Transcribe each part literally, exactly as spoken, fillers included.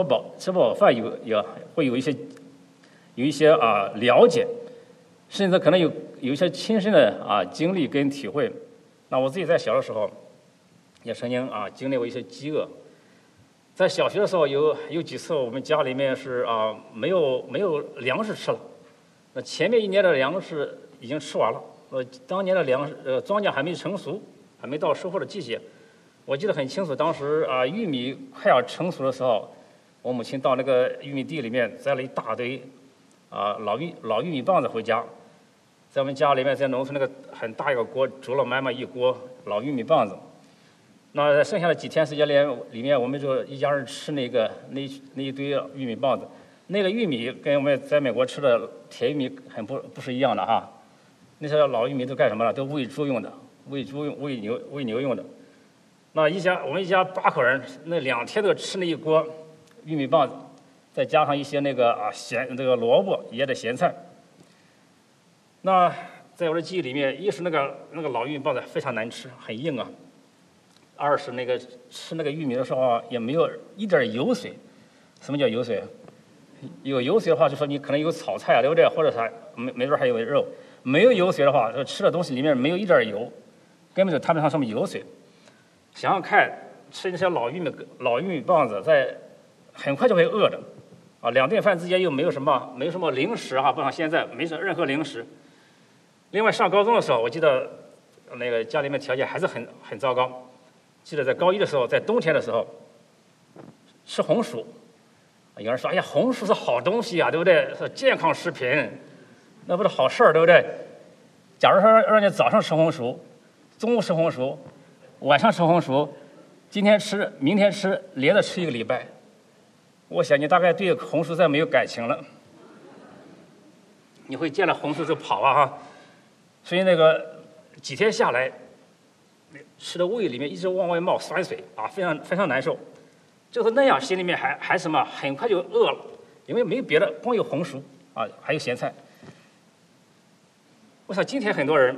饱吃饱饭有也会有一些有一些啊了解，甚至可能有有一些亲身的啊经历跟体会。那我自己在小的时候也曾经啊经历过一些饥饿。在小学的时候有有几次我们家里面是啊没有没有粮食吃了，那前面一年的粮食已经吃完了，呃当年的粮食呃庄稼还没成熟，还没到收获的季节。我记得很清楚，当时啊玉米快要成熟的时候，我母亲到那个玉米地里面摘了一大堆啊老玉老玉米棒子回家，在我们家里面在农村那个很大一个锅煮了满满一锅老玉米棒子。那剩下的几天时间里里面，我们就一家人吃那个那那一堆玉米棒子。那个玉米跟我们在美国吃的铁玉米很不不是一样的哈。那些老玉米都干什么了？都喂猪用的，喂猪用、喂牛、喂牛用的。那一家我们一家八口人，那两天都吃那一锅玉米棒子，再加上一些那个啊咸这个萝卜腌的咸菜。那在我的记忆里面，一是那个那个老玉米棒子非常难吃，很硬啊。二是那个吃那个玉米的时候也没有一点油水。什么叫油水？有油水的话，就说你可能有炒菜啊，对不对？或者啥没没准还有肉。没有油水的话，吃的东西里面没有一点油，根本就谈不上什么油水。想想看，吃那些老玉米老玉米棒子，在很快就会饿的啊。两顿饭之间又没有什么没有什么零食哈、啊，不像现在没什么任何零食。另外上高中的时候，我记得那个家里面条件还是很很糟糕。记得在高一的时候，在冬天的时候吃红薯，有人说：“哎呀，红薯是好东西啊，对不对？是健康食品，那不是好事儿，对不对？”假如说让你早上吃红薯，中午吃红薯，晚上吃红薯，今天吃，明天吃，连着吃一个礼拜，我想你大概对红薯再没有感情了，你会见了红薯就跑啊哈。所以那个几天下来，吃的胃里面一直往外冒酸水啊，非常非常难受。就是那样，心里面还还什么，很快就饿了，因为没有别的，光有红薯啊，还有咸菜。我想今天很多人，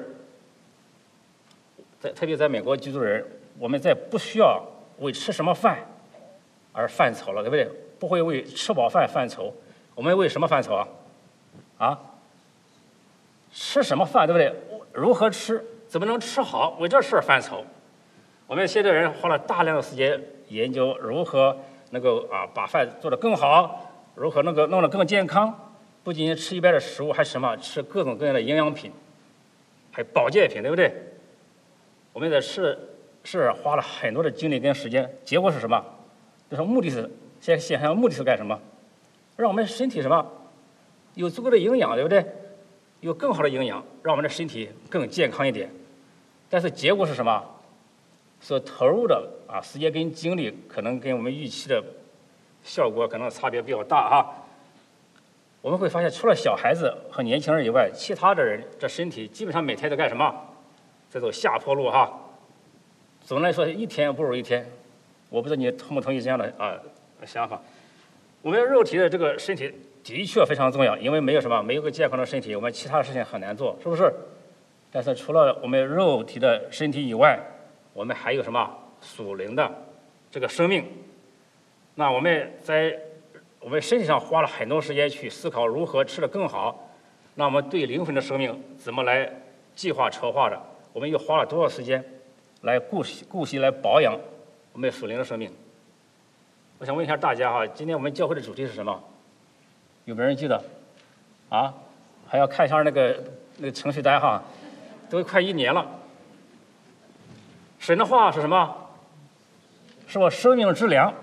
在特别在美国居住的人，我们在不需要为吃什么饭而犯愁了，对不对？不会为吃饱饭犯愁，我们为什么犯愁啊？啊？吃什么饭，对不对？如何吃？怎么能吃好？为这事儿犯愁。我们现在人花了大量的时间研究如何能够啊把饭做得更好，如何能够弄得更健康。不仅仅吃一般的食物，还什么吃各种各样的营养品，还有保健品，对不对？我们在吃是花了很多的精力跟时间，结果是什么？就是目的是现在想想目的是干什么？让我们身体什么有足够的营养，对不对？有更好的营养，让我们的身体更健康一点。但是结果是什么？所投入的啊时间跟精力，可能跟我们预期的效果可能差别比较大哈。我们会发现，除了小孩子和年轻人以外，其他的人这身体基本上每天都干什么？在走下坡路哈。总的来说，一天不如一天。我不知道你同不同意这样的啊想法。我们肉体的这个身体的确非常重要，因为没有什么，没有个健康的身体，我们其他的事情很难做，是不是？但是除了我们肉体的身体以外，我们还有什么属灵的这个生命？那我们在我们身体上花了很多时间去思考如何吃得更好，那我们对灵魂的生命怎么来计划筹划的？我们又花了多少时间来顾惜顾惜来保养我们属灵的生命？我想问一下大家哈，今天我们教会的主题是什么？有没有人记得？啊，还要看一下那个那个程序单哈，都快一年了。神的话是什么？是我生命之粮。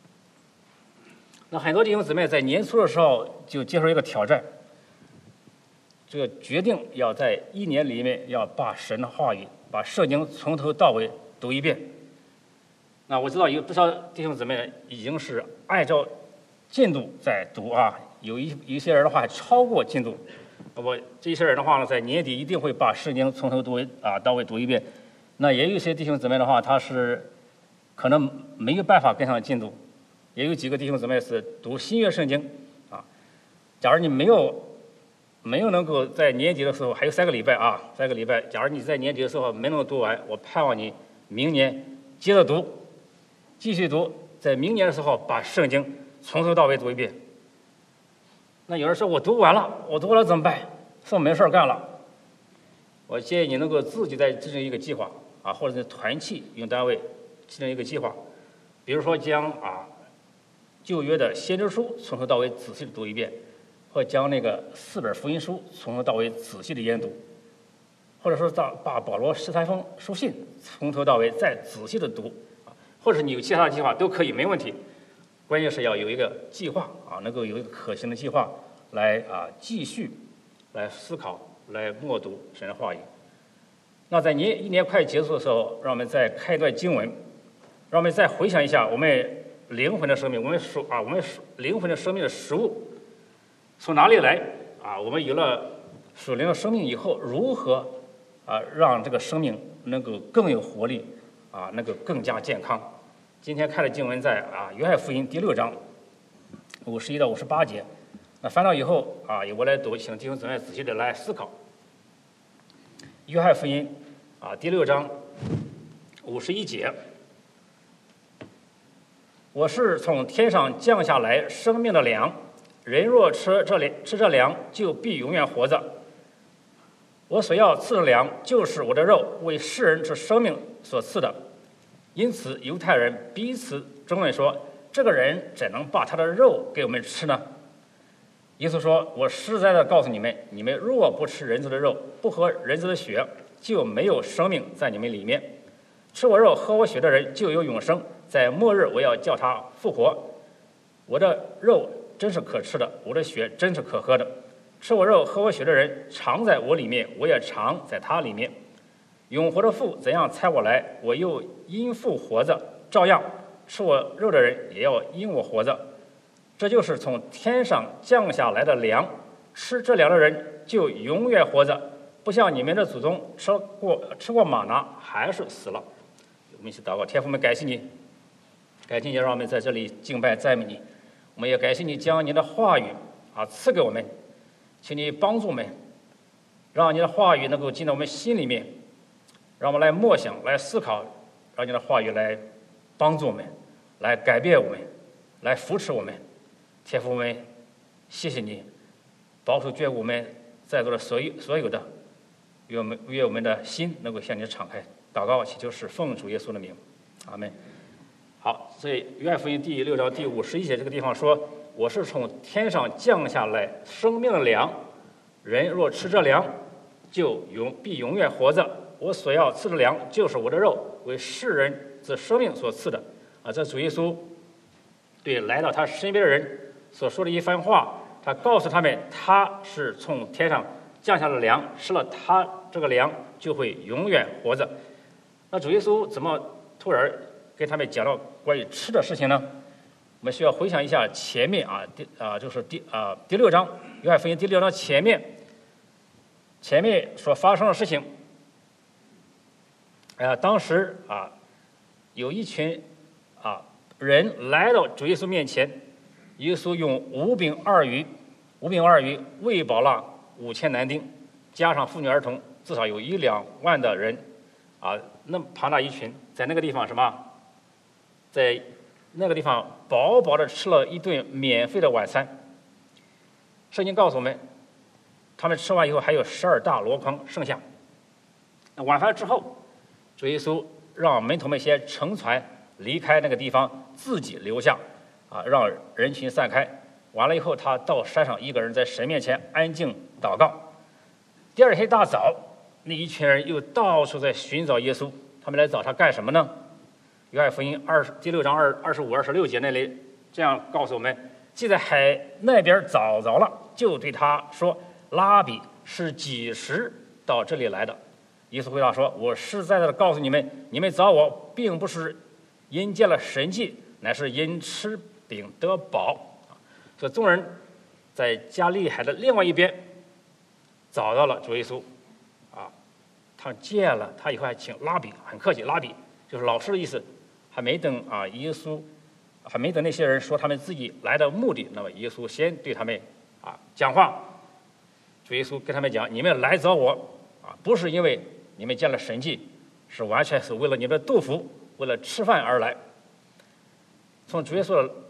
那很多弟兄姊妹在年初的时候就接受一个挑战，这个决定要在一年里面要把神的话语、把圣经从头到尾读一遍。那我知道有不少弟兄姊妹已经是按照进度在读啊，有一有一些人的话还超过进度。我这些人的话呢，在年底一定会把圣经从头读啊到尾读一遍。那也有一些弟兄姊妹的话，他是可能没有办法跟上进度。也有几个弟兄姊妹是读新约圣经啊。假如你没有没有能够在年底的时候，还有三个礼拜啊，三个礼拜。假如你在年底的时候没能读完，我盼望你明年接着读，继续读，在明年的时候把圣经从头到尾读一遍。那有人说我读完了，我读完了怎么办？说没事干了。我建议你能够自己再制定一个计划啊，或者是团契用单位制定一个计划，比如说将啊旧约的先知书从头到尾仔细的读一遍，或将那个四本福音书从头到尾仔细的研读，或者说把把保罗十三封书信从头到尾再仔细的读，或者你有其他的计划都可以，没问题。关键是要有一个计划啊，能够有一个可行的计划来啊继续来思考、来默读神的话语。那在年一年快结束的时候，让我们再开一段经文，让我们再回想一下我们灵魂的生命，我们属啊我们灵魂的生命的食物从哪里来啊？我们有了属灵的生命以后，如何啊让这个生命能够更有活力啊，能够更加健康？今天看的经文在啊约翰福音第六章五十一到五十八节。那翻到以后啊，由我来读，请弟兄姊妹仔细的来思考。约翰福音啊第六章五十一节，我是从天上降下来生命的粮，人若吃这粮吃这粮，就必永远活着。我所要赐的粮，就是我的肉，为世人之生命所赐的。因此犹太人彼此争论说，这个人怎能把他的肉给我们吃呢？耶稣说，我实在的告诉你们，你们若不吃人子的肉，不喝人子的血，就没有生命在你们里面。吃我肉喝我血的人就有永生，在末日我要叫他复活。我的肉真是可吃的，我的血真是可喝的。吃我肉喝我血的人常在我里面，我也常在他里面。永活的父怎样差我来，我又因父活着，照样吃我肉的人也要因我活着。这就是从天上降下来的粮，吃这粮的人就永远活着，不像你们的祖宗吃过吃过玛拿，还是死了。我们一起祷告，天父们，感谢你，感谢你让我们在这里敬拜赞美你，我们也感谢你将你的话语啊赐给我们，请你帮助我们，让你的话语能够进到我们心里面，让我们来默想，来思考，让你的话语来帮助我们，来改变我们，来扶持我们。天父，我们谢谢你，保守眷顾我们在座的所有所有的，愿我们愿我们的心能够向你敞开。祷告祈求是奉主耶稣的名，阿门。好，所以约翰福音第六章第五十一节这个地方说，我是从天上降下来生命的粮，人若吃这粮，就永必永远活着。我所要赐的粮，就是我的肉，为世人之生命所赐的。啊，这主耶稣对来到他身边的人所说的一番话，他告诉他们，他是从天上降下的粮，吃了他这个粮就会永远活着。那主耶稣怎么突然跟他们讲到关于吃的事情呢？我们需要回想一下前面啊，第啊就是第啊第六章约翰福音第六章前面前面所发生的事情。啊，当时啊有一群啊人来到主耶稣面前。耶稣用五饼二鱼，五饼二鱼喂饱了五千男丁，加上妇女儿童，至少有一两万的人，啊，那么庞大一群，在那个地方什么，在那个地方饱饱的吃了一顿免费的晚餐。圣经告诉我们，他们吃完以后还有十二大箩筐剩下。那晚饭之后，主耶稣让门徒们先乘船离开那个地方，自己留下。啊，让人群散开。完了以后，他到山上一个人在神面前安静祷告。第二天大早，那一群人又到处在寻找耶稣。他们来找他干什么呢？约翰福音二第六章二二十五、二十六节那里这样告诉我们：既在海那边找着了，就对他说：“拉比是几时到这里来的？”耶稣回答说：“我实在的告诉你们，你们找我，并不是因见了神迹，乃是因吃饼得饱。”所以众人在加利利海的另外一边找到了主耶稣，啊，他见了他以后还请拉比，很客气，拉比就是老师的意思。还没等啊耶稣，还没等那些人说他们自己来的目的，那么耶稣先对他们啊讲话。主耶稣跟他们讲：“你们来找我啊，不是因为你们见了神迹，是完全是为了你们的肚腹，为了吃饭而来。”从主耶稣的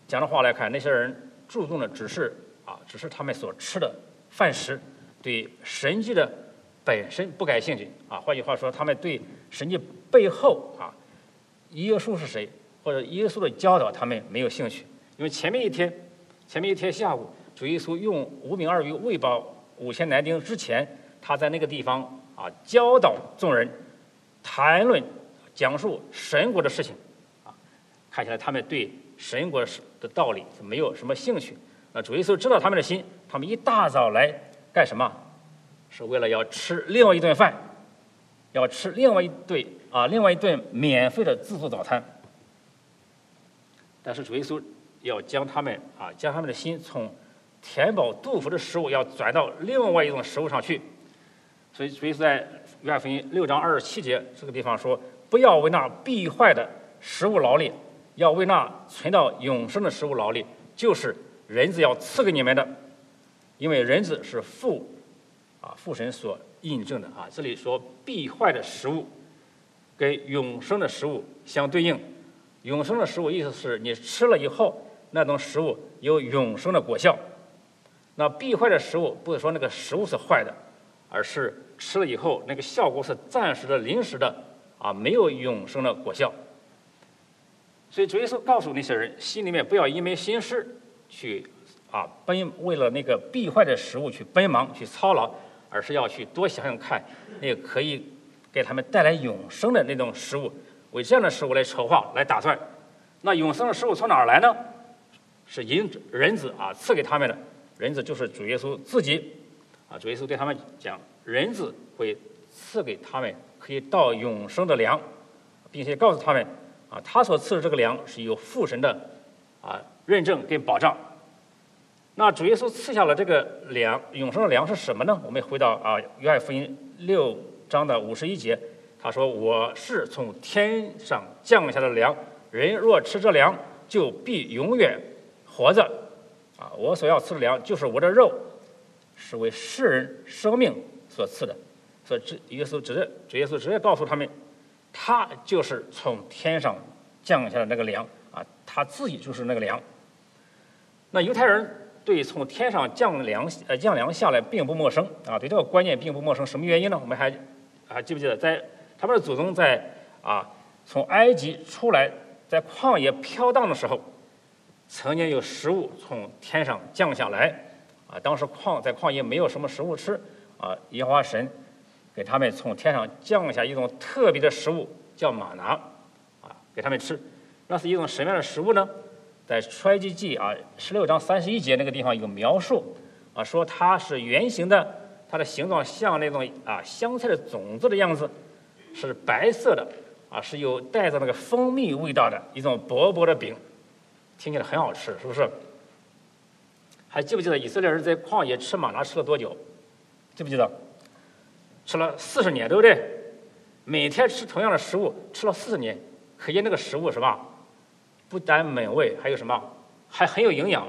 讲的话来看，那些人注重的只是啊，只是他们所吃的饭食，对神迹的本身不感兴趣啊。换句话说，他们对神迹背后啊，耶稣是谁，或者耶稣的教导，他们没有兴趣。因为前面一天，前面一天下午，主耶稣用五饼二鱼喂饱五千男丁之前，他在那个地方啊教导众人，谈论、讲述神国的事情啊。看起来他们对神国的道理是没有什么兴趣。那主耶稣知道他们的心，他们一大早来干什么？是为了要吃另外一顿饭，要吃另外一顿啊，另外一顿免费的自助早餐。但是主耶稣要将他们啊，将他们的心从填饱肚腹的食物，要转到另外一种食物上去。所以主耶稣在约翰福音六章二十七节这个地方说：“不要为那必坏的食物劳力，要为那存到永生的食物劳力，就是人子要赐给你们的，因为人子是父啊父神所印证的啊。”这里说必坏的食物跟永生的食物相对应。永生的食物意思是你吃了以后，那种食物有永生的果效。那必坏的食物不是说那个食物是坏的，而是吃了以后那个效果是暂时的、临时的啊，没有永生的果效。所以主耶稣告诉那些人，心里面不要因为心事去啊奔为了那个必坏的食物去奔忙去操劳，而是要去多想想看那个可以给他们带来永生的那种食物，为这样的食物来筹划来打算。那永生的食物从哪儿来呢？是因人子啊赐给他们的，人子就是主耶稣自己啊。主耶稣对他们讲，人子会赐给他们可以到永生的粮，并且告诉他们啊，他所赐的这个粮是有父神的啊认证跟保障。那主耶稣赐下了这个粮，永生的粮是什么呢？我们回到啊约翰福音六章的五十一节，他说：“我是从天上降下的粮，人若吃这粮，就必永远活着。啊，我所要赐的粮就是我的肉，是为世人生命所赐的。”所以，耶稣直接，主耶稣直接告诉他们，他就是从天上降下的那个粮啊，他自己就是那个粮。那犹太人对从天上降粮呃降粮下来并不陌生啊，对这个观念并不陌生。什么原因呢？我们还还记不记得，在他们的祖宗在啊从埃及出来，在旷野飘荡的时候，曾经有食物从天上降下来啊。当时旷在旷野没有什么食物吃啊，耶和华神给他们从天上降下一种特别的食物，叫玛拿啊，给他们吃。那是一种什么样的食物呢？在出埃及记啊十六章三十一节那个地方有描述啊，说它是圆形的，它的形状像那种啊香菜的种子的样子，是白色的啊，是有带着那个蜂蜜味道的一种薄薄的饼，听起来很好吃，是不是？还记不记得以色列人在旷野吃玛拿吃了多久？记不记得？吃了四十年，对不对？每天吃同样的食物，吃了四十年，可见那个食物什么？不但美味，还有什么？还很有营养。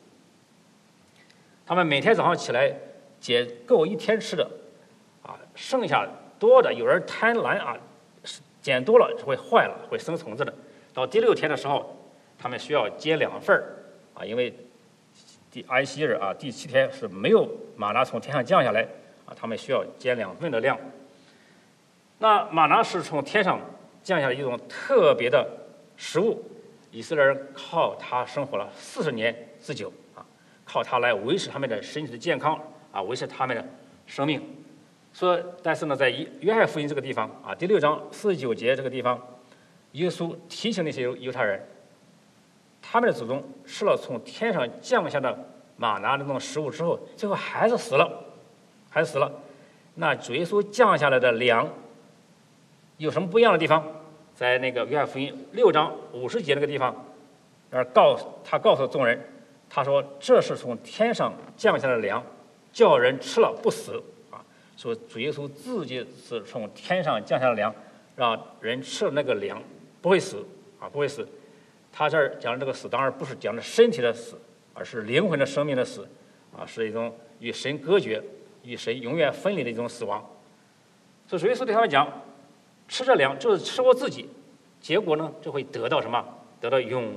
他们每天早上起来捡够一天吃的，啊，剩下多的有人贪婪啊，捡多了会坏了，会生虫子的。到第六天的时候，他们需要捡两份啊，因为第安息日啊，第七天是没有玛拿从天上降下来啊，他们需要捡两份的量。那玛拿是从天上降下的一种特别的食物。以色列人靠它生活了四十年之久啊，靠它来维持他们的身体的健康啊，维持他们的生命。说，但是呢，在约翰福音这个地方啊，第六章四十九节这个地方，耶稣提醒那些犹太人，他们的祖宗吃了从天上降下的玛拿那种食物之后，最后还是死了，还是死了。那主耶稣降下来的粮有什么不一样的地方？在那个约翰福音六章五十节那个地方，而告他告诉众人，他说这是从天上降下的粮，叫人吃了不死啊。说主耶稣自己是从天上降下的粮，让人吃了那个粮不会死啊，不会死。他这儿讲的这个死，当然不是讲的身体的死，而是灵魂的生命的死啊，是一种与神隔绝、与神永远分离的一种死亡。所以主耶稣对他们讲，吃这粮就是吃我自己，结果呢就会得到什么？得到永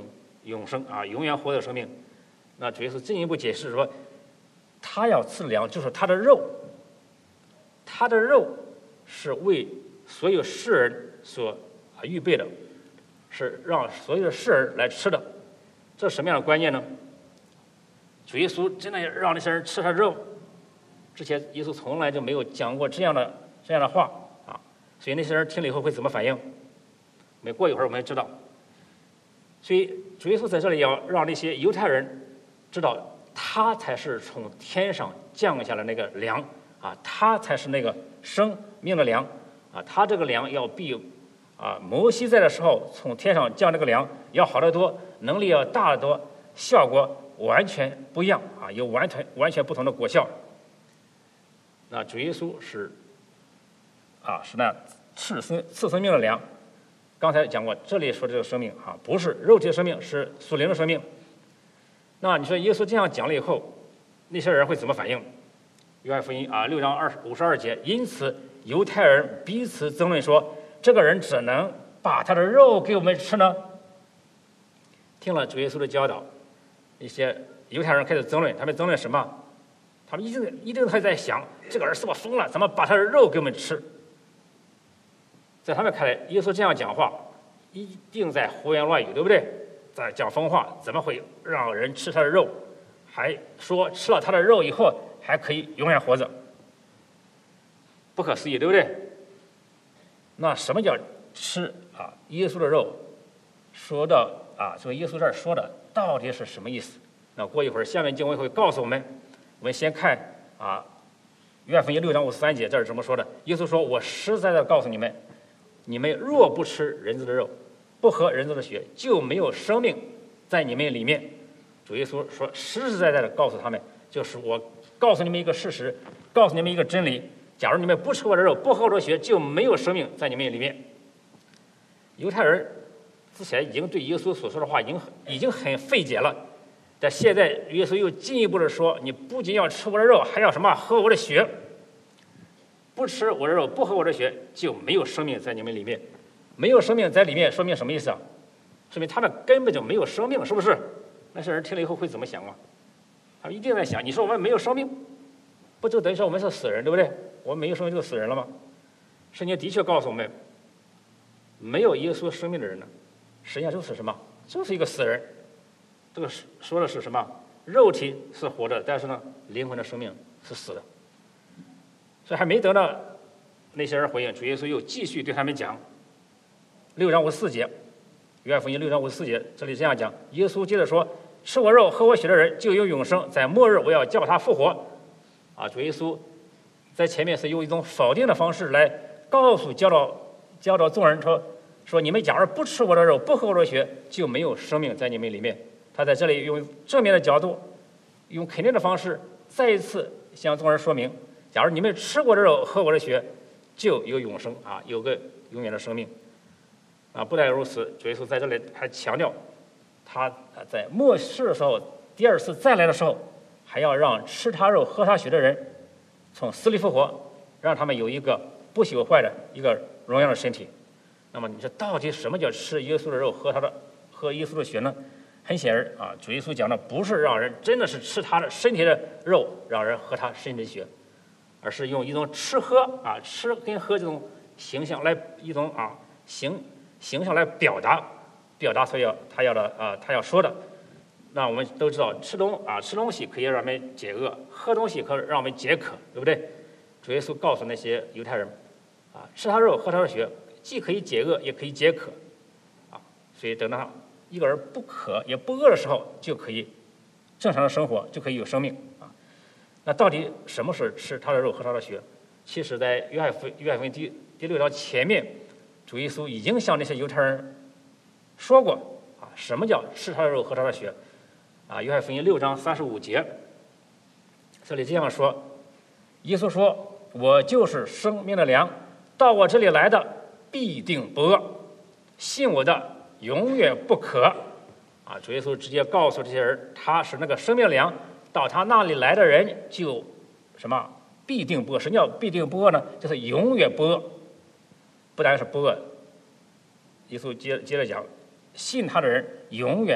永生啊，永远活的生命。那主耶稣进一步解释说，他要赐粮，就是他的肉，他的肉是为所有世人所啊预备的，是让所有的世人来吃的。这是什么样的观念呢？主耶稣真的让那些人吃他的肉？之前耶稣从来就没有讲过这样的这样的话啊，所以那些人听了以后会怎么反应？没过一会儿我们就知道。所以主耶稣在这里要让那些犹太人知道，他才是从天上降下来那个粮啊，他才是那个生命的粮啊，他这个粮要比啊摩西在的时候从天上降这个粮要好得多，能力要大得多，效果完全不一样啊，有完全完全不同的果效。那主耶稣是啊是那赐生赐生命的粮。刚才讲过，这里说的这个生命啊，不是肉体的生命，是属灵的生命。那你说耶稣这样讲了以后，那些人会怎么反应？约翰福音啊六章二五十二节，因此犹太人彼此争论说，这个人只能把他的肉给我们吃呢？听了主耶稣的教导，一些犹太人开始争论，他们争论什么？他们一定一定还在想，这个人是不是疯了？怎么把他的肉给我们吃？在他们看来，耶稣这样讲话，一定在胡言乱语，对不对？在讲疯话，怎么会让人吃他的肉？还说吃了他的肉以后还可以永远活着，不可思议，对不对？那什么叫吃啊？耶稣的肉，说到啊，说耶稣这儿说的到底是什么意思？那过一会儿，下面经文会告诉我们。我们先看啊，约翰福音六章五十三节，这是怎么说的？耶稣说：“我实实在在告诉你们，你们若不吃人子的肉，不喝人子的血，就没有生命在你们里面。”主耶稣说，实实在在的告诉他们，就是我告诉你们一个事实，告诉你们一个真理：假如你们不吃我的肉，不喝我的血，就没有生命在你们里面。犹太人之前已经对耶稣所说的话已经已经很费解了。但现在耶稣又进一步的说，你不仅要吃我的肉，还要什么？喝我的血。不吃我的肉，不喝我的血，就没有生命在你们里面。没有生命在里面，说明什么意思啊？说明他们根本就没有生命，是不是？那些人听了以后会怎么想啊？他们一定在想，你说我们没有生命，不就等于说我们是死人，对不对？我们没有生命就死人了吗？圣经的确告诉我们，没有耶稣生命的人呢，实际上就是什么？就是一个死人。这个说的是什么？肉体是活着，但是呢，灵魂的生命是死的。所以还没得到那些人回应，主耶稣又继续对他们讲，六章五十四节，约翰福音六章五十四节，这里这样讲：耶稣接着说：“吃我肉、喝我血的人就有永生，在末日我要叫他复活。”啊，主耶稣在前面是用一种否定的方式来告诉教导教导众人说：“说你们假如不吃我的肉、不喝我的血，就没有生命在你们里面。”他在这里用正面的角度，用肯定的方式，再一次向众人说明：假如你们吃我的肉、喝我的血，就有永生啊，有个永远的生命啊！不但如此，主耶稣在这里还强调，他在末世的时候，第二次再来的时候，还要让吃他肉、喝他血的人从死里复活，让他们有一个不朽坏的一个荣耀的身体。那么，你说到底什么叫吃耶稣的肉、喝他的喝耶稣的血呢？很显然啊，主耶稣讲的不是让人真的是吃他的身体的肉，让人喝他身体的血，而是用一种吃喝啊吃跟喝这种形象来一种啊形形象来表达表达所要他要的啊他要说的。那我们都知道，吃东啊吃东西可以让我们解饿，喝东西可以让我们解渴，对不对？主耶稣告诉那些犹太人啊，吃他肉喝他的血，既可以解饿也可以解渴啊，所以等到一个人不渴也不饿的时候，就可以正常的生活，就可以有生命啊。那到底什么是吃他的肉喝他的血？其实，在约翰福约翰福音第第六章前面，主耶稣已经向那些犹太人说过啊，什么叫吃他的肉喝他的血啊？约翰福音六章三十五节，这里这样说：耶稣说：“我就是生命的粮，到我这里来的必定不饿，信我的永远不渴。”啊，主耶稣直接告诉这些人，他是那个生命粮，到他那里来的人就什么必定不饿。什么叫必定不饿呢？就是永远不饿。不单是不饿，耶稣接接着讲，信他的人永远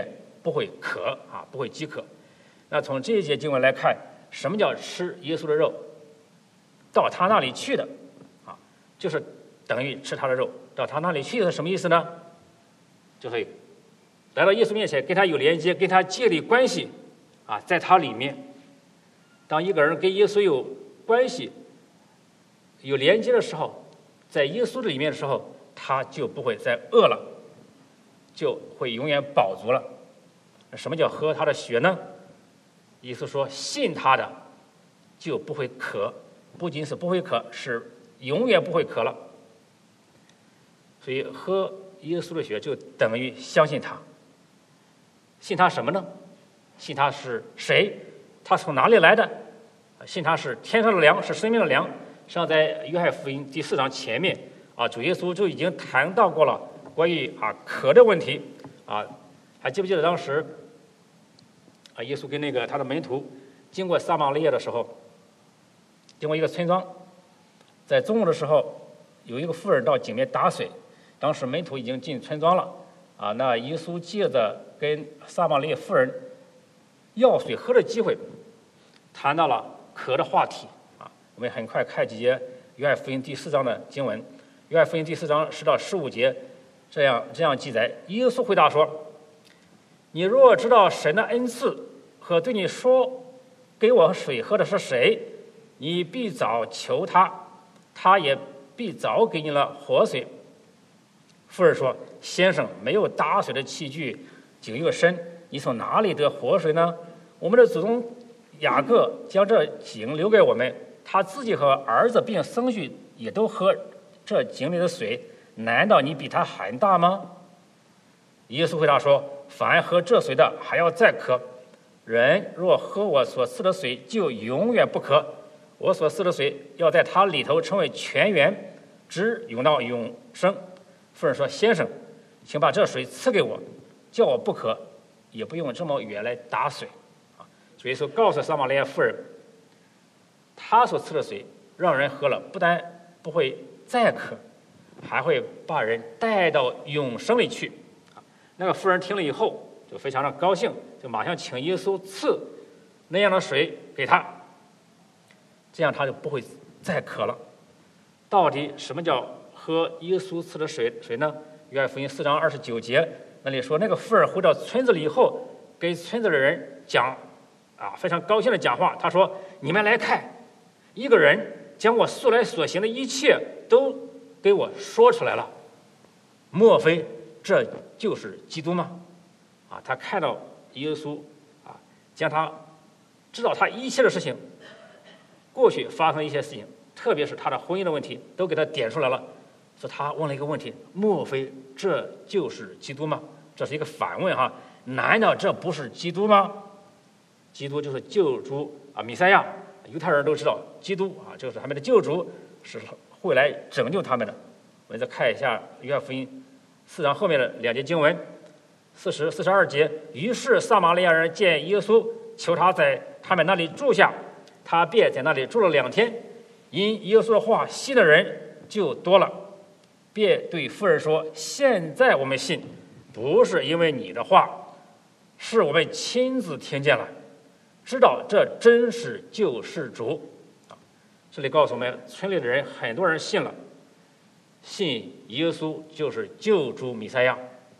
不会渴啊，不会饥渴。那从这一节经文来看，什么叫吃耶稣的肉？到他那里去的啊，就是等于吃他的肉。到他那里去的是什么意思呢？就是来到耶稣面前，跟他有连接，跟他建立关系啊，在他里面。当一个人跟耶稣有关系、有连接的时候，在耶稣的里面的时候，他就不会再饿了，就会永远饱足了。什么叫喝他的血呢？耶稣说，信他的就不会渴，不仅是不会渴，是永远不会渴了。所以喝耶稣的血就等于相信他。信他什么呢？信他是谁？他从哪里来的？信他是天上的粮，是生命的粮。实际上在约翰福音第四章前面啊，主耶稣就已经谈到过了关于啊渴的问题啊。还记不记得当时啊，耶稣跟那个他的门徒经过撒玛利亚的时候，经过一个村庄，在中午的时候，有一个妇人到井边打水，当时门徒已经进村庄了啊。那耶稣借着跟撒玛利亚妇人要水喝的机会，谈到了渴的话题啊。我们很快看几节约翰福音第四章的经文。约翰福音第四章十到十五节这样这样记载：耶稣回答说，你若知道神的恩赐和对你说给我水喝的是谁，你必早求他，他也必早给你了活水。妇人说，先生，没有打水的器具，井又深，你从哪里得活水呢？我们的祖宗雅各将这井留给我们，他自己和儿子并僧婿也都喝这井里的水，难道你比他还大吗？耶稣回答说，凡喝这水的还要再渴，人若喝我所赐的水，就永远不渴。我所赐的水要在他里头成为泉源，直涌到永生。妇人说，先生，请把这水赐给我，叫我不渴，也不用这么远来打水。主耶稣告诉撒玛利亚妇人，他所赐的水让人喝了，不但不会再渴，还会把人带到永生里去。那个妇人听了以后就非常的高兴，就马上请耶稣赐那样的水给他，这样他就不会再渴了。到底什么叫喝耶稣赐的水水呢？约翰福音四章二十九节那里说，那个妇人回到村子里以后，给村子的人讲啊，非常高兴的讲话。他说，你们来看，一个人将我素来所行的一切都给我说出来了，莫非这就是基督吗？啊，他看到耶稣啊，将他知道他一切的事情，过去发生的一些事情，特别是他的婚姻的问题，都给他点出来了。所以他问了一个问题，莫非这就是基督吗？这是一个反问哈，难道这不是基督吗？基督就是救主啊，弥赛亚。犹太人都知道，基督啊，就是他们的救主，是会来拯救他们的。我们再看一下约翰福音四章后面的两节经文，四十、四十二节。于是撒玛利亚人见耶稣，求他在他们那里住下，他便在那里住了两天。因耶稣的话信的人就多了，便对妇人说，现在我们信，不是因为你的话，是我们亲自听见了，知道这真是救世主。这里告诉我们，村里的人很多人信了，信耶稣就是救主弥赛亚。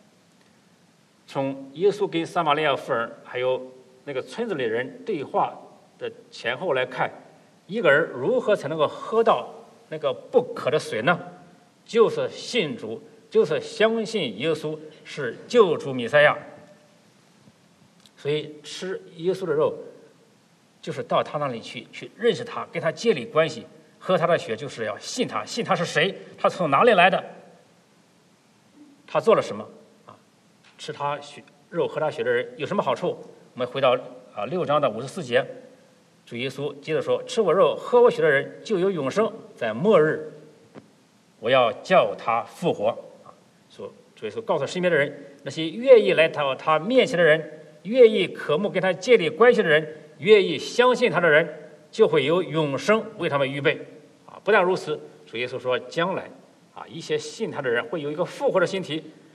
从耶稣跟撒玛利亚妇人还有那个村子里人对话的前后来看，一个人如何才能够喝到那个不渴的水呢？就是信主，就是相信耶稣是救主弥赛亚。所以吃耶稣的肉，就是到他那里去，去认识他，跟他建立关系。喝他的血就是要信他，信他是谁，他从哪里来的，他做了什么啊？吃他血肉喝他血的人有什么好处？我们回到啊六章的五十四节，主耶稣接着说，吃我肉喝我血的人就有永生，在末日我要叫他复活啊！说主耶稣告诉身边的人，那些愿意来到他面前的人，愿意渴慕跟他建立关系的人，愿意相信他的人，就会有永生为他们预备啊！不但如此，主耶稣说，将来啊，一些信他的人会有一个复活的身体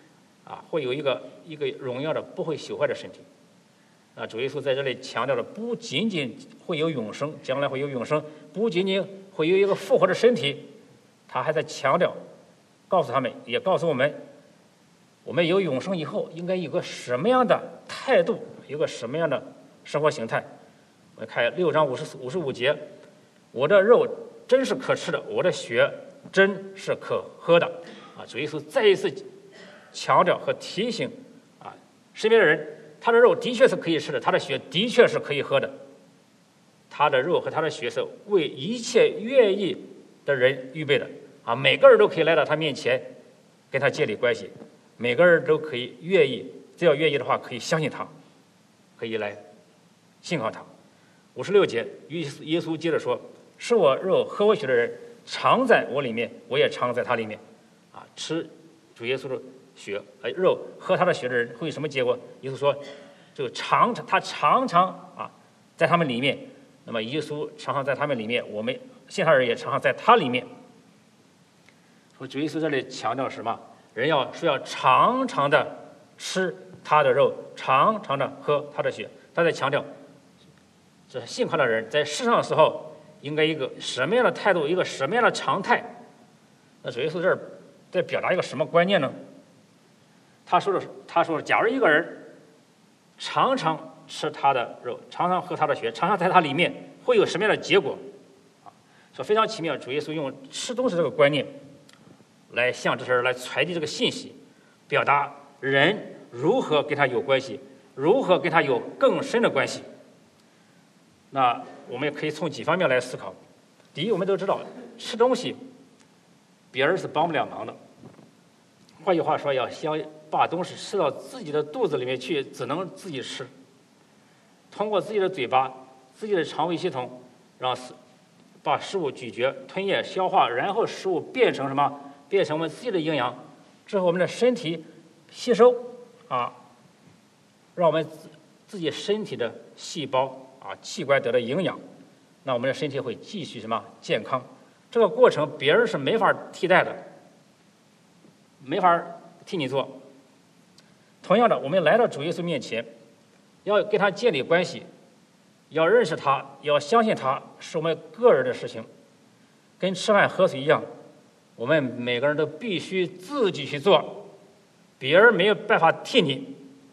啊，会有一个一个荣耀的不会朽坏的身体。啊，主耶稣在这里强调的不仅仅会有永生，将来会有永生，不仅仅会有一个复活的身体，他还在强调，告诉他们，也告诉我们，我们有永生以后应该有个什么样的态度，有个什么样的生活形态。我们看六章五十五十五节，我的肉真是可吃的，我的血真是可喝的。啊，主耶稣再一次强调和提醒啊，身边的人。他的肉的确是可以吃的，他的血的确是可以喝的。他的肉和他的血是为一切愿意的人预备的啊！每个人都可以来到他面前，跟他建立关系。每个人都可以愿意，只要愿意的话，可以相信他，可以来信靠他。五十六节，耶稣接着说：“吃我肉、喝我血的人，常在我里面，我也常在他里面。”啊，吃主耶稣的血，呃，肉喝他的血的人会有什么结果？耶稣说，就常常他常常啊，在他们里面。那么耶稣常常在他们里面，我们信他人也常常在他里面。说主耶稣这里强调什么？人要说要常常的吃他的肉，常常的喝他的血。他在强调，这信他的人在世上的时候应该一个什么样的态度，一个什么样的常态？那主耶稣这儿在表达一个什么观念呢？他说的，他说，假如一个人常常吃他的肉，常常喝他的血，常常在他里面，会有什么样的结果？啊，说非常奇妙。主耶稣用吃东西这个观念，来向这些人来传递这个信息，表达人如何跟他有关系，如何跟他有更深的关系。那我们也可以从几方面来思考。第一，我们都知道吃东西，别人是帮不了忙的。换句话说，要想把东西吃到自己的肚子里面去，只能自己吃。通过自己的嘴巴、自己的肠胃系统，让把食物咀嚼、吞咽、消化，然后食物变成什么？变成我们自己的营养，之后我们的身体吸收啊，让我们自己身体的细胞啊、器官得到营养，那我们的身体会继续什么健康？这个过程别人是没法替代的，没法替你做。同样的，我们来到主耶稣面前，要跟他建立关系，要认识他，要相信他，是我们个人的事情，跟吃饭喝水一样，我们每个人都必须自己去做，别人没有办法替你。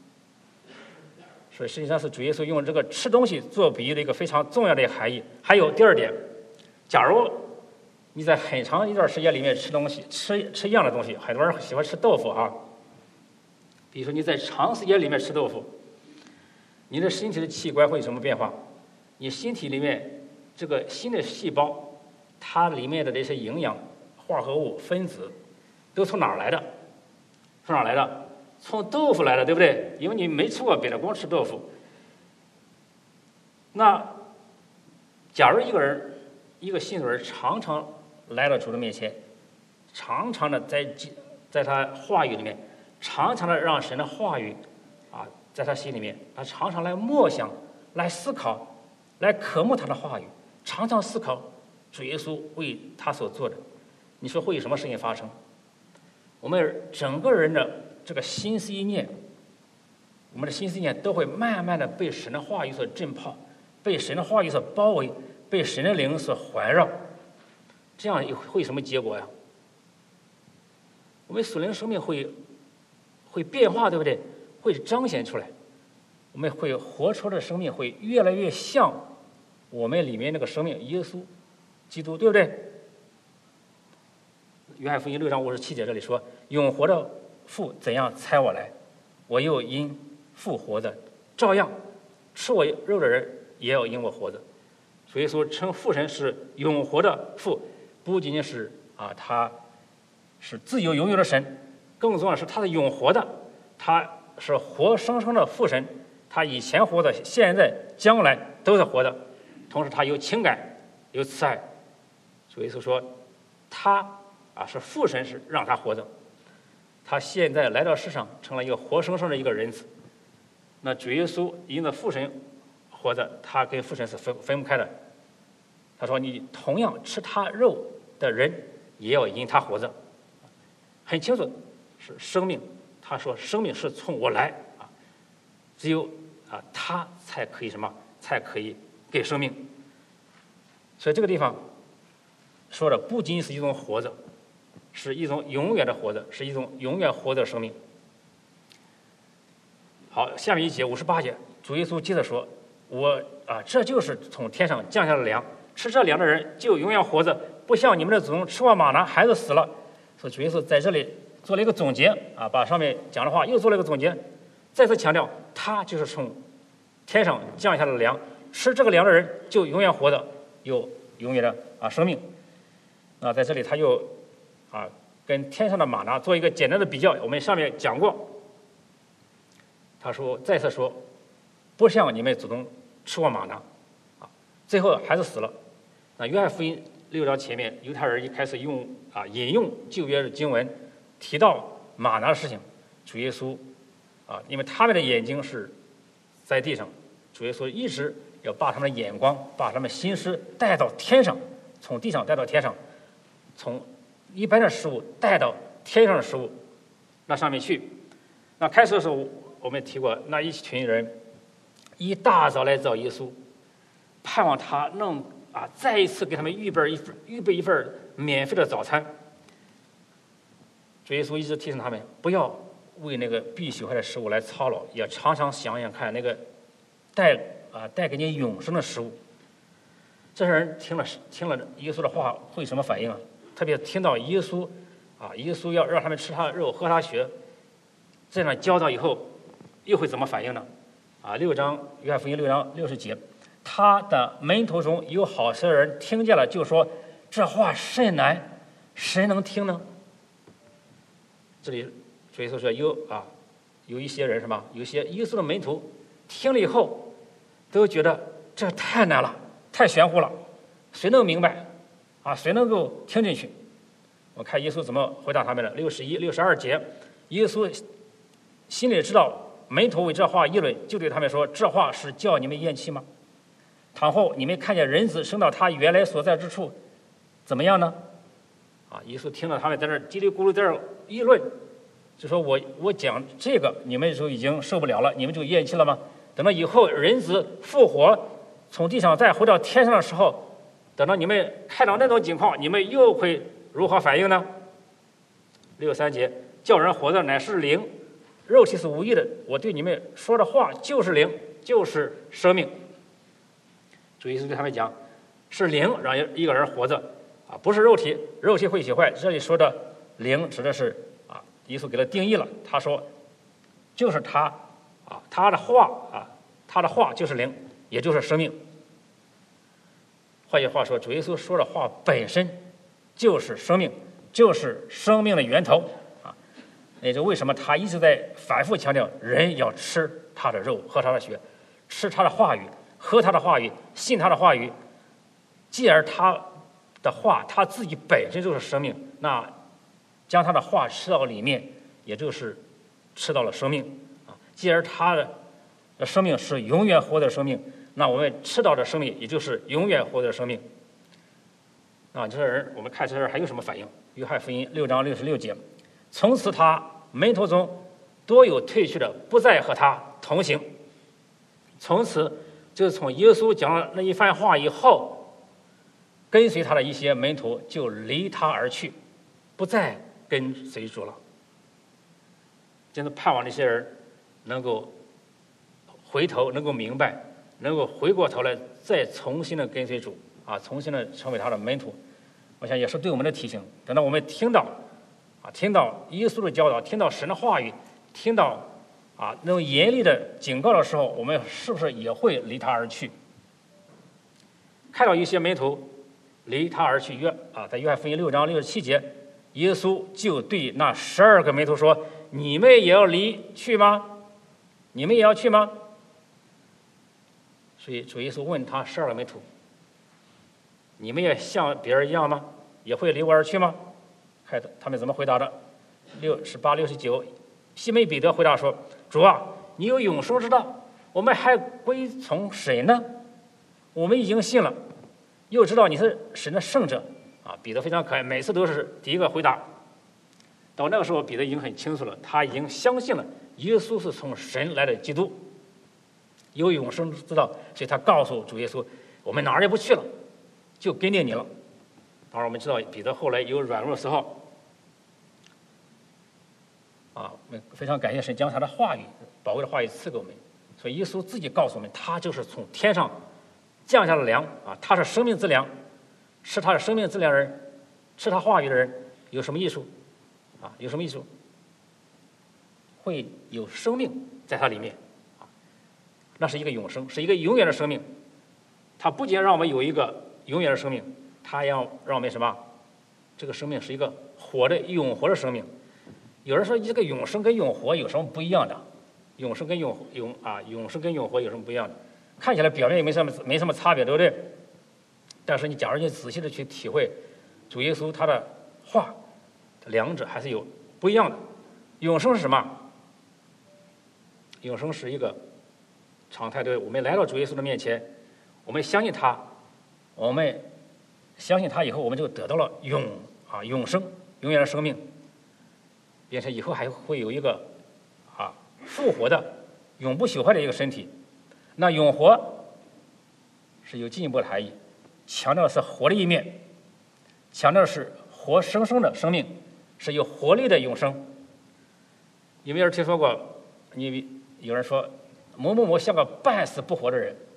所以实际上是主耶稣用这个吃东西做比喻的一个非常重要的含义。还有第二点，假如你在很长一段时间里面吃东西，吃吃一样的东西，很多人喜欢吃豆腐啊。比如说你在长时间里面吃豆腐，你的身体的器官会有什么变化？你身体里面这个新的细胞，它里面的这些营养化合物分子都从哪儿来的？从哪儿来的？从豆腐来的，对不对？因为你没吃过别的，光吃豆腐。那假如一个人，一个信徒人常常来到主的面前，常常的在在他话语里面，常常的让神的话语啊，在他心里面，他常常来默想，来思考，来渴慕他的话语，常常思考主耶稣为他所做的。你说会有什么事情发生？我们整个人的这个心思意念，我们的心思意念都会慢慢的被神的话语所浸泡，被神的话语所包围，被神的灵所环绕。这样会有什么结果呀？我们属灵生命会会变化，对不对？会彰显出来，我们会活出的生命会越来越像我们里面那个生命，耶稣基督，对不对？约翰福音六章五十七节这里说：“永活的父怎样差我来，我又因父活着，照样吃我肉的人也要因我活着。”所以说，称父神是永活的父，不仅仅是啊，他是自由永有的神，更重要的是他是永活的，他是活生生的父神，他以前活的，现在将来都是活的，同时他有情感，有慈爱。所以说，他啊是父神，是让他活着。他现在来到世上，成了一个活生生的一个人子。那主耶稣因着父神活着，他跟父神是分分不开的。他说：“你同样吃他肉的人，也要因他活着。”很清楚，是生命他说生命是从我来啊，只有啊他才可以什么，才可以给生命。所以这个地方说的不仅是一种活着，是一种永远的活着，是一种永远活着的生命。好，下面一节五十八节，主耶稣接着说：“我啊，这就是从天上降下的粮，吃这粮的人就永远活着，不像你们的祖宗吃过玛拿，孩子死了。”所以主耶稣在这里做了一个总结啊，把上面讲的话又做了一个总结，再次强调，他就是从天上降下的粮，吃这个粮的人就永远活着，有永远的啊生命。啊，在这里他又啊跟天上的玛拿做一个简单的比较，我们上面讲过。他说，再次说，不像你们祖宗吃过玛拿，啊，最后孩子死了。那约翰福音六章前面，犹太人一开始用啊引用旧约的经文，提到玛拿的事情，主耶稣啊，因为他们的眼睛是在地上，主耶稣一直要把他们的眼光，把他们心思带到天上，从地上带到天上，从一般的食物带到天上的食物那上面去。那开始的时候我们提过，那一群人一大早来找耶稣，盼望他能啊再一次给他们预备一份预备一份免费的早餐。主耶稣一直提醒他们不要为那个必朽坏的食物来操劳，也常常想想看那个带啊带给你永生的食物。这些人听了听了耶稣的话会什么反应啊？特别听到耶稣啊耶稣要让他们吃他的肉喝他血，这样教导以后又会怎么反应呢？啊，六章约翰福音六章六十节，他的门徒中有好些人听见了，就说：“这话甚难，谁能听呢？”这里主耶稣说有啊，有一些人什么？有些耶稣的门徒听了以后，都觉得这太难了，太玄乎了，谁能明白？啊，谁能够听进去？我看耶稣怎么回答他们的。六十一、六十二节，耶稣心里知道门徒为这话议论，就对他们说：“这话是叫你们咽气吗？倘后你们看见人子升到他原来所在之处，怎么样呢？”啊，耶稣听到他们在那叽里咕噜在那议论，就说我我讲这个，你们就已经受不了了，你们就咽气了吗？等到以后人子复活，从地上再回到天上的时候，等到你们看到那种情况，你们又会如何反应呢？六十三节，叫人活着乃是灵，肉体是无益的。我对你们说的话就是灵，就是生命。主耶稣对他们讲，是灵让一个人活着啊，不是肉体，肉体会朽坏。这里说的灵指的是啊，耶稣给他定义了，他说就是他啊，他的话啊，他的话就是灵，也就是生命。换句话说，主耶稣说的话本身就是生命，就是生命的源头啊！也就为什么他一直在反复强调，人要吃他的肉，喝他的血，吃他的话语，喝他的话语，信他的话语。继而他的话，他自己本身就是生命，那将他的话吃到里面，也就是吃到了生命啊！继而他的生命是永远活的生命。那我们吃到的生命，也就是永远活的生命。啊，这些人，我们看这人还有什么反应？约翰福音六章六十六节，从此他门徒中多有退去的，不再和他同行。从此就是从耶稣讲了那一番话以后，跟随他的一些门徒就离他而去，不再跟随主了。真的盼望这些人能够回头，能够明白。能够回过头来再重新的跟随主啊，重新的成为他的门徒，我想也是对我们的提醒。等到我们听到啊，听到耶稣的教导，听到神的话语，听到啊那种严厉的警告的时候，我们是不是也会离他而去？看到一些门徒离他而去，约啊，在约翰福音六章六十七节，耶稣就对那十二个门徒说：“你们也要离去吗？你们也要去吗？”所以主耶稣问他十二个门徒：“你们也像别人一样吗？也会离我而去吗？”看他们怎么回答的。六十八、六十九，西门彼得回答说：“主啊，你有永生之道，我们还归从谁呢？我们已经信了，又知道你是神的圣者。”啊，彼得非常可爱，每次都是第一个回答。 到那个时候，彼得已经很清楚了，他已经相信了耶稣是从神来的基督，有永生之道，所以他告诉主耶稣：“我们哪儿也不去了，就跟着你了。”当然，我们知道彼得后来有软弱的时候，啊，我们非常感谢神将他的话语、宝贵的话语赐给我们。所以耶稣自己告诉我们，他就是从天上降下的粮啊，他是生命之粮，吃他的生命之粮人，吃他话语的人有什么益处？啊，有什么益处？会有生命在它里面，啊，那是一个永生，是一个永远的生命。它不仅让我们有一个永远的生命，它要让我们什么？这个生命是一个活的、永活的生命。有人说这个永生跟永活有什么不一样的？永生跟永永啊，永生跟永活有什么不一样的？看起来表面也没什么没什么差别，对不对？但是你假如你仔细的去体会主耶稣他的话，两者还是有不一样的。永生是什么？永生是一个常态，对，我们来到主耶稣的面前，我们相信他，我们相信他以后，我们就得到了永啊永生，永远的生命，并且以后还会有一个啊复活的、永不朽坏的一个身体。那永活是有进一步的含义，强调的是活的一面，强调的是活生生的生命，是有活力的永生。有没有人听说过？你有人说某某某像个半死不活的人，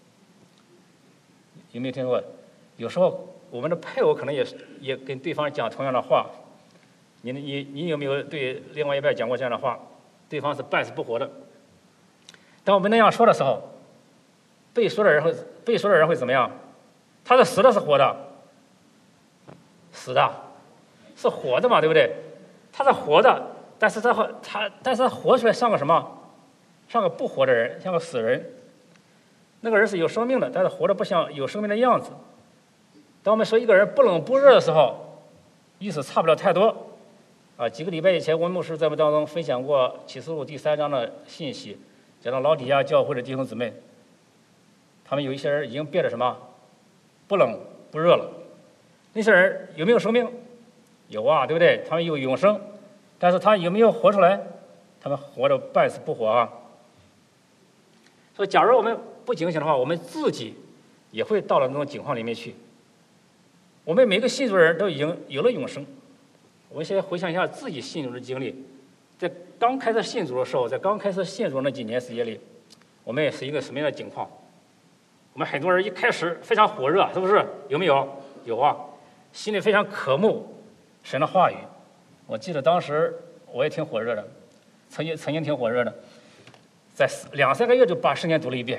有没有听过？有时候我们的配偶可能也也跟对方讲同样的话。你你你有没有对另外一半讲过这样的话？对方是半死不活的。当我们那样说的时候，被说的人会被说的人会怎么样？他是死的，是活的？死的，是活的嘛，对不对？他是活的，但是他他但是他活出来像个什么？像个不活的人，像个死人。那个人是有生命的，但是活得不像有生命的样子。当我们说一个人不冷不热的时候，意思差不了太多。啊，几个礼拜以前，温牧师在我们当中分享过启示录第三章的信息，讲到老底嘉教会的弟兄姊妹，他们有一些人已经变得什么？不冷不热了。那些人有没有生命？有啊，对不对？他们有永生，但是他有没有活出来？他们活得半死不活啊。所以，假如我们不警醒的话，我们自己也会到了那种境况里面去。我们每个信主的人都已经有了永生。我们先回想一下自己信主的经历，在刚开始信主的时候，在刚开始信主那几年时间里，我们也是一个什么样的境况？我们很多人一开始非常火热，是不是？有没有？有啊，心里非常渴慕神的话语。我记得当时我也挺火热的，曾经曾经挺火热的，在两三个月就把圣经读了一遍。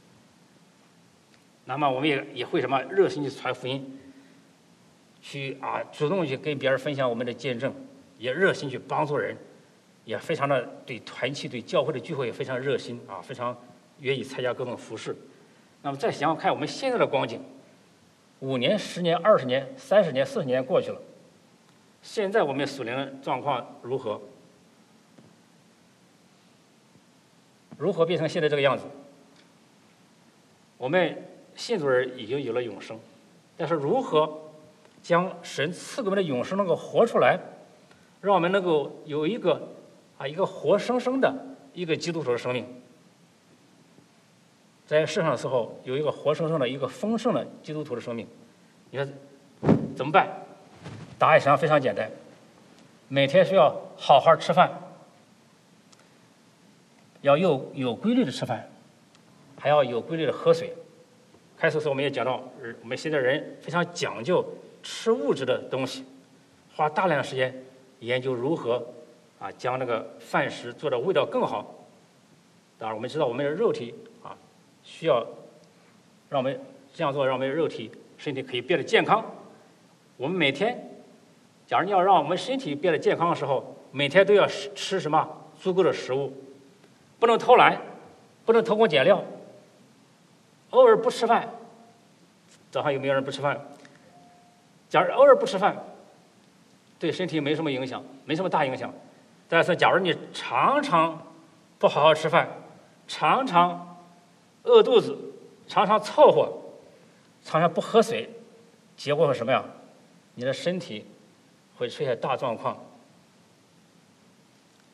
那么我们也也会什么热心去传福音。去啊，主动去跟别人分享我们的见证，也热心去帮助人，也非常的对团契、对教会的聚会也非常热心啊，非常愿意参加各种服事。那么再想想看，我们现在的光景，五年、十年、二十年、三十年、四十年过去了，现在我们属灵的状况如何？如何变成现在这个样子？我们信主人已经有了永生，但是如何将神赐给我们的永生能够活出来，让我们能够有一个啊一个活生生的一个基督徒的生命，在世上的时候有一个活生生的一个丰盛的基督徒的生命，你说怎么办？答案实际上非常简单，每天需要好好吃饭，要有有规律的吃饭，还要有规律的喝水。开始的时候我们也讲到，我们现在人非常讲究吃物质的东西，花大量的时间研究如何啊将那个饭食做的味道更好。当然我们知道我们的肉体啊需要让我们这样做，让我们的肉体身体可以变得健康。我们每天假如你要让我们身体变得健康的时候，每天都要吃什么足够的食物，不能偷懒，不能偷工减料，偶尔不吃饭。早上有没有人不吃饭？假如偶尔不吃饭，对身体没什么影响，没什么大影响。但是假如你常常不好好吃饭，常常饿肚子，常常凑合，常常不喝水，结果是什么呀？你的身体会出现大状况，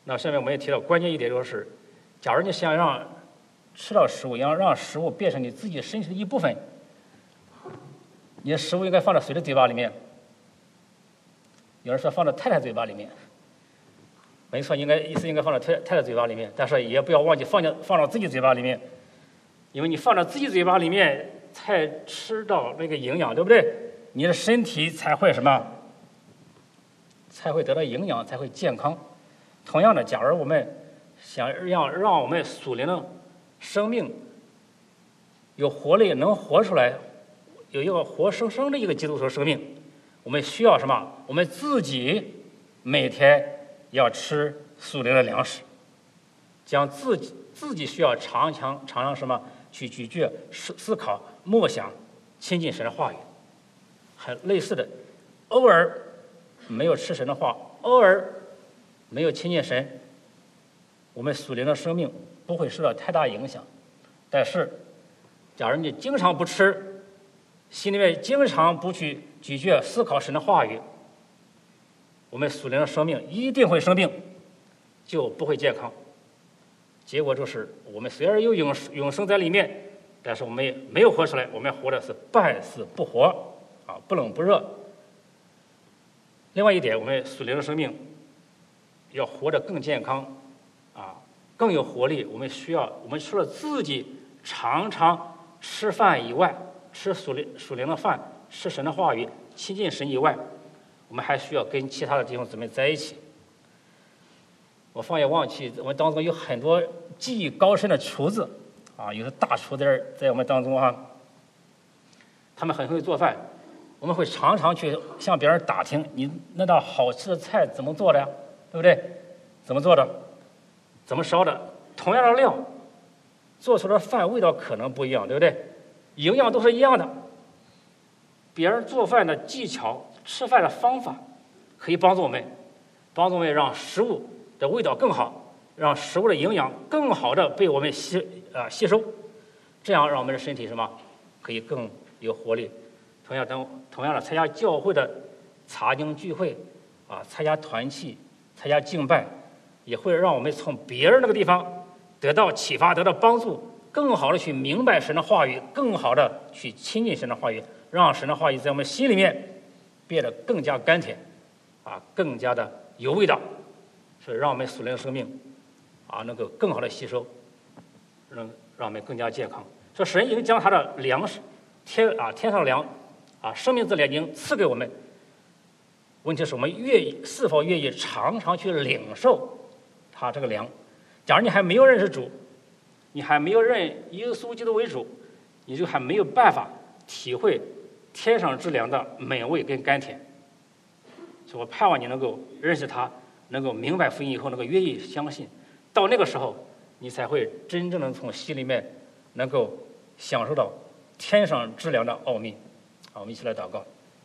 那下面我们也提到关键一点，就是假如你想让吃到食物，要让食物变成你自己身体的一部分，你的食物应该放到谁的嘴巴里面？有人说放到太太嘴巴里面，没错，应该意思应该放到太太太嘴巴里面，但是也不要忘记放进放到自己嘴巴里面，因为你放到自己嘴巴里面才吃到那个营养，对不对？你的身体才会什么？才会得到营养，才会健康。同样的，假如我们想让让我们属灵的生命有活力，能活出来，有一个活生生的一个基督徒生命，我们需要什么？我们自己每天要吃属灵的粮食，将自己自己需要常常常常什么去咀嚼、思思考、默想、亲近神的话语。还类似的，偶尔没有吃神的话，偶尔没有亲近神，我们属灵的生命不会受到太大影响。但是，假如你经常不吃，心里面经常不去咀嚼、思考神的话语，我们属灵的生命一定会生病，就不会健康。结果就是，我们虽然有永永生在里面，但是我们也没有活出来，我们活的是半死不活啊，不冷不热。另外一点，我们属灵的生命要活得更健康啊，更有活力。我们需要，我们除了自己常常吃饭以外，吃属灵属灵的饭，吃神的话语，亲近神以外，我们还需要跟其他的弟兄姊妹在一起。我放眼望去，我们当中有很多技艺高深的厨子啊，有的大厨在在我们当中啊，他们很会做饭。我们会常常去向别人打听，你那道好吃的菜怎么做的呀？对不对？怎么做的？怎么烧的？同样的料，做出的饭味道可能不一样，对不对？营养都是一样的。别人做饭的技巧、吃饭的方法，可以帮助我们，帮助我们让食物的味道更好，让食物的营养更好的被我们吸啊、呃、吸收，这样让我们的身体什么可以更有活力。同样等同样的，参加教会的查经聚会啊，参加团契、参加敬拜，也会让我们从别人那个地方得到启发，得到帮助，更好的去明白神的话语，更好的去亲近神的话语，让神的话语在我们心里面变得更加甘甜啊，更加的有味道，所以让我们属灵的生命啊能够更好的吸收，能让我们更加健康。说神已经将他的粮食天啊天上的粮啊生命之粮已经赐给我们，问题是我们愿意是否愿意常常去领受他这个粮。假如你还没有认识主，你还没有认耶稣基督为主，你就还没有办法体会天上之粮的美味跟甘甜。所以我盼望你能够认识他，能够明白福音以后，能够愿意相信，到那个时候你才会真正的从心里面能够享受到天上之粮的奥秘。好，我们一起来祷告。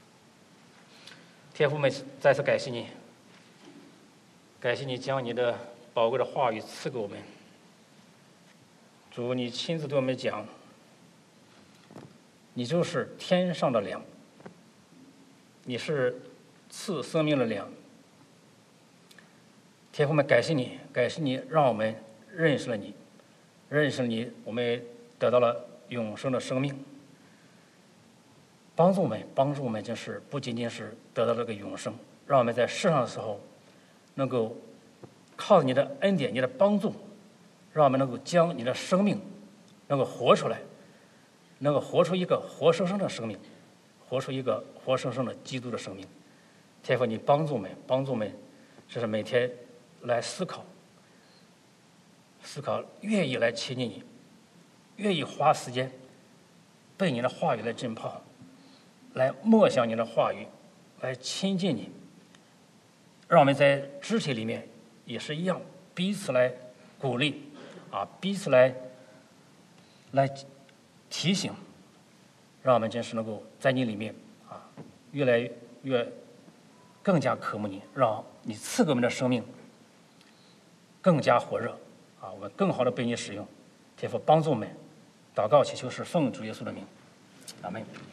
天父们，再次感谢你，感谢你将你的宝贵的话语赐给我们。主，你亲自对我们讲，你就是天上的粮，你是赐生命的粮。天父们，感谢你，感谢你让我们认识了你，认识了你，我们得到了永生的生命。帮助我们，帮助我们，就是不仅仅是得到这个永生，让我们在世上的时候，能够靠你的恩典、你的帮助，让我们能够将你的生命能够活出来，能够活出一个活生生的生命，活出一个活生生的基督的生命。天父，你帮助我们，帮助我们，这是每天来思考，思考，愿意来亲近你，愿意花时间被你的话语来浸泡，来默想你的话语，来亲近你。让我们在肢体里面也是一样，彼此来鼓励啊，彼此来来提醒，让我们真是能够在你里面啊，越来越更加渴慕你，让你赐给我们的生命更加火热啊，我们更好的被你使用。天父帮助我们，祷告祈求是奉主耶稣的名，阿门。